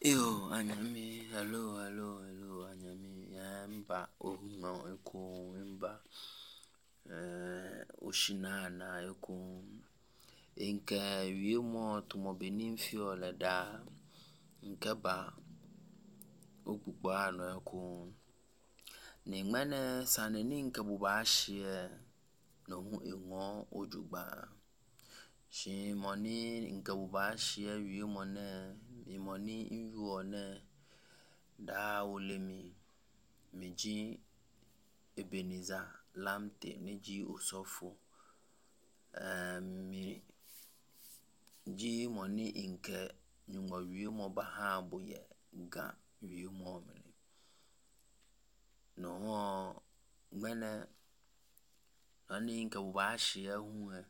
Yo, anyami, hello, anyami, mba, ohuma, eko, mba, oshinana, eko, inke, wiemo, tumo benin fiole da, nke ba, okpukpa no eko, ningmene, saneni nke buba ashie, no hu ingo, ojugba, shi moni, nke buba ashie, wiemo ne, imoni inyuone da ulemi meji Ebenezer lamte neji osofu mi ji moni inke nyungo wiemo bahabu ye ga wiemo mene no mene nani inke bubashi ya huwe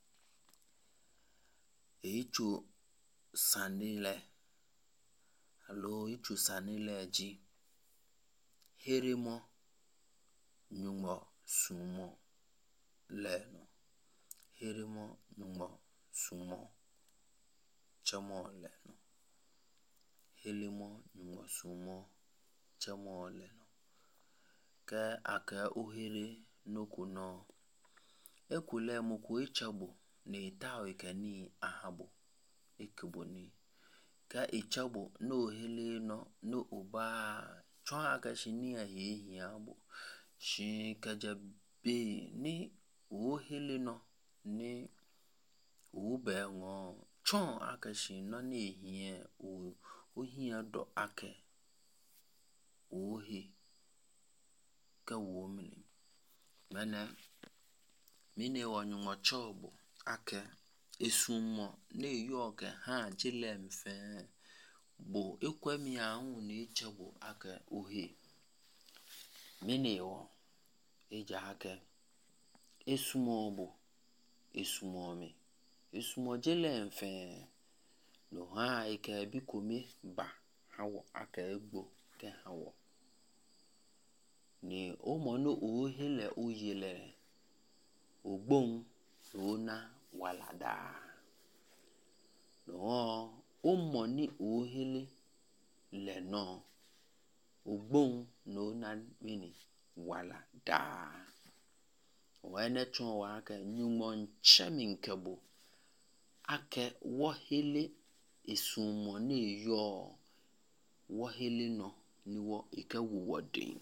ichu sanile Hello, ichu sanile ji. Herimo nyungo sumo leno. Herimo nyungo sumo chamo leno. Helimo nyungo sumo chamo leno. Ke ake uhere nokuno. Ekule muku ichabu ni itao ikeni ahabo. Ikuboni. Ka ichabo no hele no uba chon akashini ya hehi abo shi kajabe ni o hele no ni ube ngo chon akashi no ni hiye o hiye do ake o he ka wo mine wanyungo chobo ake esumo ne yoke ha jile mfe bo ekwemi ahụ na ichegbo aka ohe mini wo eja ake esumo bo esumo mi esumo jile mfe no ha ike bikome ba hawo aka egbo ke hawo ni o mono ohele oyele ogbon ona walada no o moni ohele le no ogbon no na mini walada wene chon wa aka nyumon cheminkebo ake wohele esumo ne yo wohele no ni wo ike wuwodin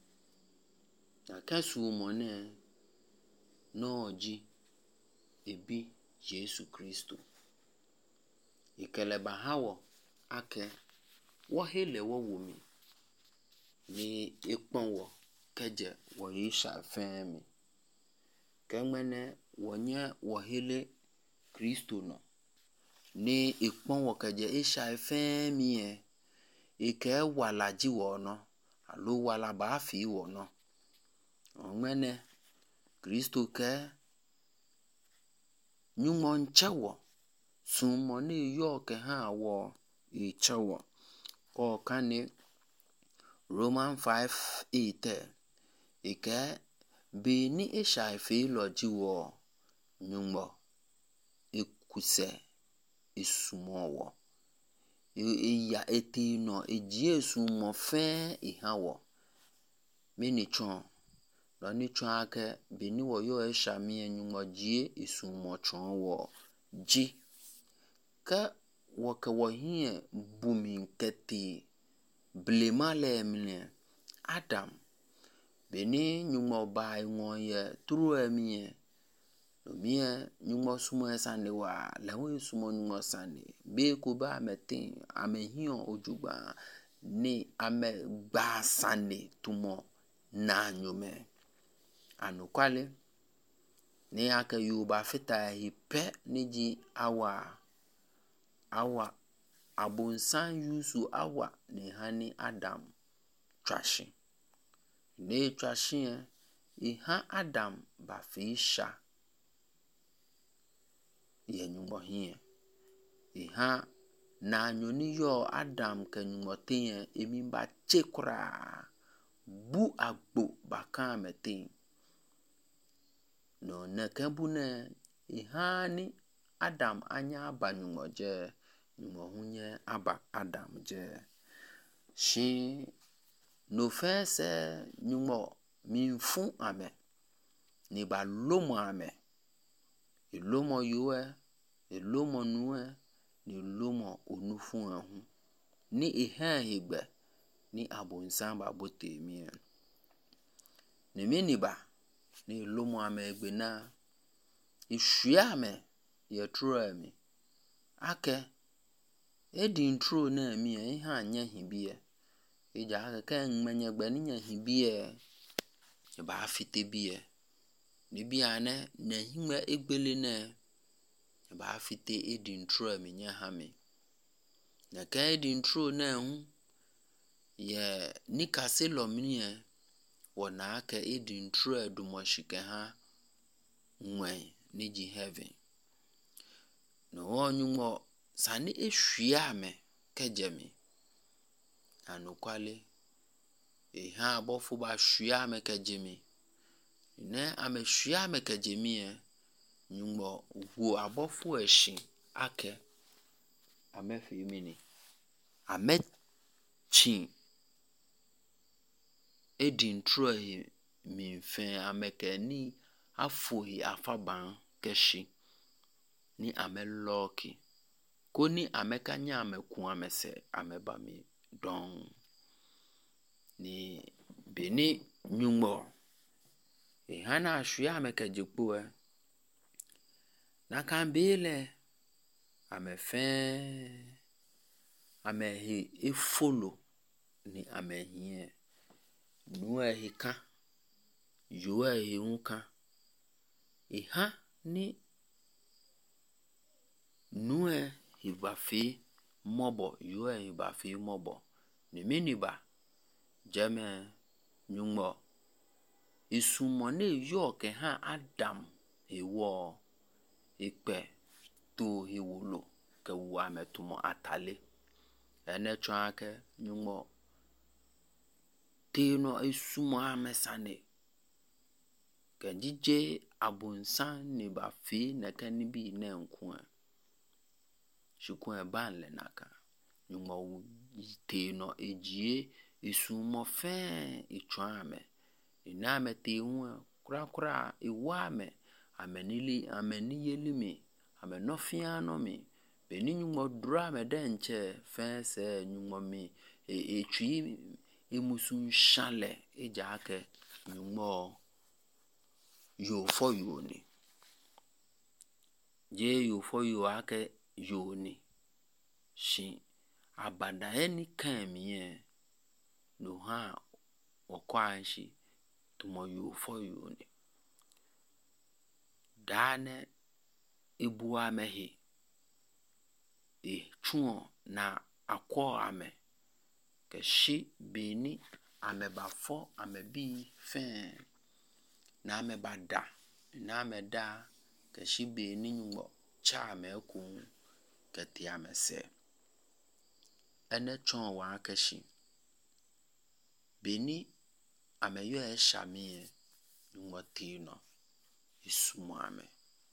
aka sumo ne no ji ebi Jesu Kristo ikele bahawo ake wohele wowumi ni ikponwo keje wo isha femi kemene wonye wohele Kristo no ni ikponwo keje isha femi ike wala ji wono alo wala ba fi wono omene Kristo ke nyumon chawo sumo ni yoke ha wo ichawo ko kani Roman 5:8 ike be ni isha ife loji wo nyumbo ikuse isumo iya etino eji sumo fe ihawo mini chon lo ni chon ake be ni wo yo isha mi nyumbo ji isumo chon wo ji ka woke wo hie bumi keti blema le mne Adam beni nyumo bai ngoye tru emie no mie nyumo sumo esane wa lewe sumo nyumo sane be ko ba metin amehio ojugba ni ame gba sane tumo na nyume anukwale ni aka yuba fita hipe niji awa abunsan yusu awa ni hani Adam trashi ne trashi iha Adam ba fisha ye nyumbo hie iha na nyoni yo Adam ke nyumbo tin emimba chekura bu agbo baka metin no ne kebune iha ni Adam anya banyumo je nyumo hunye aba Adam je shi no fese nyumo minfu ame ni ba lomo ame ilomo yuwe ilomo nuwe ni lomo onufu hu ni ihe higbe ni abonsan ba botemi ni miniba ni lomo ame egbe na ishua ame ye tro ami ake edi intro na mi ihe anya hibie eja ake kan menye gbe ni nya hibie ba afite bie ni bia ne na hime egbele ne ba afite edi intro ami nya ha mi na ka edi intro na hu ye nikase lo mnie wona aka edi intro edumoshike ha nwe ni ji heaven no onyumo sani ehwia me kejemi anukwale ha abofu ba hwia me kejemi ne amehwia me kejemi nyumo wo abofu ehyin ake amefimini amechi edi intro mi fe amekeni afohi afaban keshi ni ameloki koni amekanya ameku amese ameba mi don ni beni nyumo hana hwia amekejipu na kan bele amefe amehi follow ni amehie nuwe hika yuwe hiunka iha ni nuwe hibafi mobo yuwe hibafi mobo ni miniba jeme nyumo isumo ne yoke ha Adam ewo ipe to hiwolo ke wa metumo atale ene chwake nyumo tino isumo amesane kenjije abunsan ni bafi na kanibi ne nko shukun ban le naka nyumo tino ejie isumo fe ichwame iname te hu kura iwame ameniyelimi amenofiano mi beni nyumo dra me denche fense nyumo mi etwi emusun shale ejake nyumo yo for you ni je yo for you ake yo ni shi abada eni kan mi no ha okwanshi tumo yo for you ni dane ibuwa mehi chuo na akwo ame keshi beni amebafo amebi fe na amebada na ameda keshi beni nyumo cha meku keti amese ene chon wa keshi beni ameyo eshamie nyumo tino isumo ame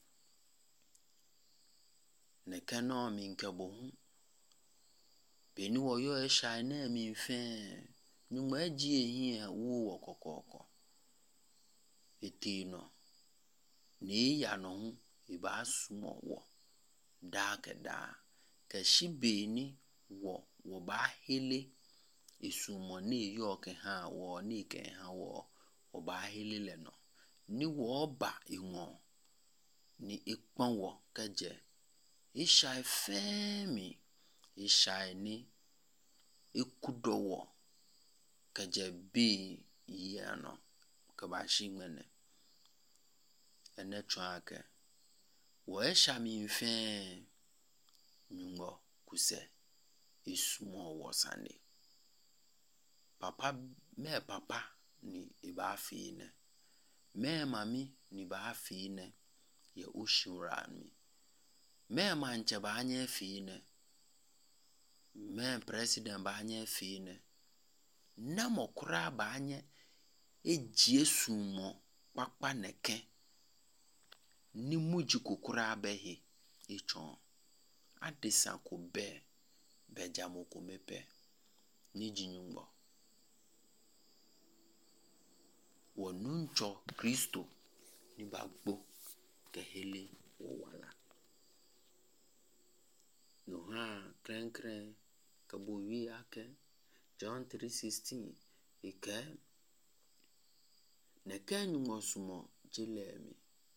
ne keno mi nkebohu beni wo yo esha na mi fe nyumo aji ehi wo kokoko etino ni ya no iba sumo wo da keda keshi beni wo ba hele isumo ni yo ke ha wo ni ke ha wo ba hele le no ni wo ba inwo ni ipon wo keje isha femi isha ni ikudowo keje bi yano kabashi mene ene chwake wo esha mi fe nyumo kuse isumo wo sane papa ni iba fine me mami ni ba fine ye ushura mi me manche ba anye fine me president ba anye fine na mokura ba anye eji esumo papa neke ni muji kokura behi ichon adisa ko be jamoko mepe ni jinyumbo wonuncho Kristo ni bagbo kehele wala no ha kren kabo wi ake John 3:16 ike nekenu mosumo jilemi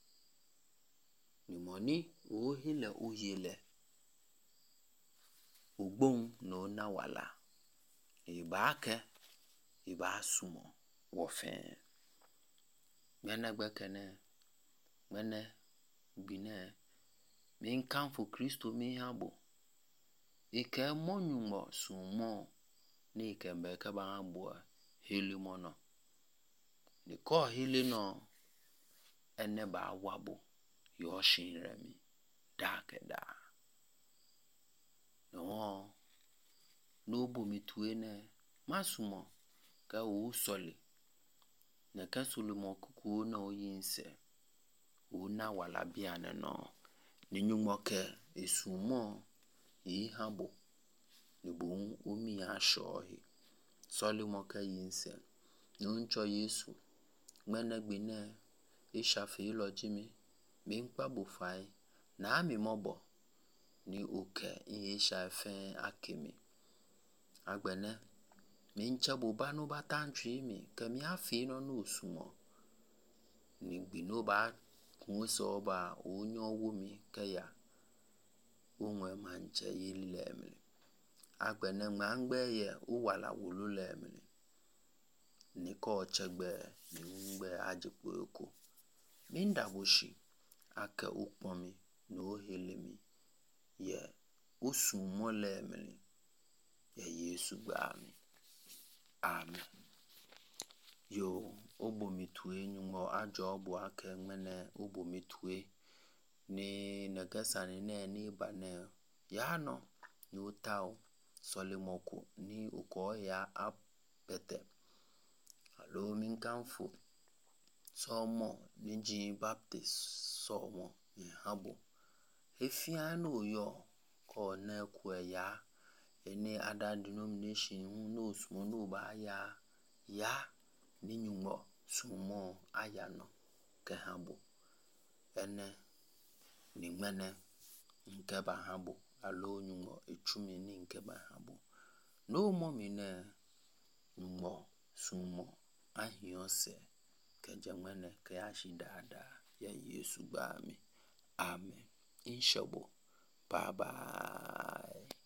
ni moni o hele o yele ugbon no na wala ibake iba sumo wofen mena gbekene mene gbine min kanfo Kristo mi habo ike monyumo sumo ni kembe ka ba habo hili mono ni ko hili no ene ba wabo yo shinremi da no bo mituene masumo ka o soli na ka Solomon kuku na oyinse o na wala biane no ni nyumo ke esumo yi habo ni bo omi ashohi Solomon ka yinse no ncho Yesu mena gbine ishafi lojimi mi npa bo fai na mi mobo ni oke in shafe akimi agbene mi nchabo banu batantwi mi kemi afi no no sumo ni gbino ba kunso ba onyo wumi kaya onwe manche yilemle agbene mangbe ye uwala wululemle ni ko chegbe ni ngbe ajipoko minda boshi ake ukpomi no helemi ye usumo lemle ye Yesu gbami amen yo obomitue nyumo ajo obo ake mene obomitue ni nagasani ni bane ya no ni utao Solimoko ni uko ya apete alo min kanfo somo niji baptist somo ni habo efia no yo ko na ku ya eni other denomination no sumo no ba ya ni nyumo sumo aya no ke habo ene ni mene nke ba habo alo nyumo echumi ni nke ba habo no mo mine nyumo sumo ahiose ke jamene ke ashidada ya Yesu gbami amen inshabo bye bye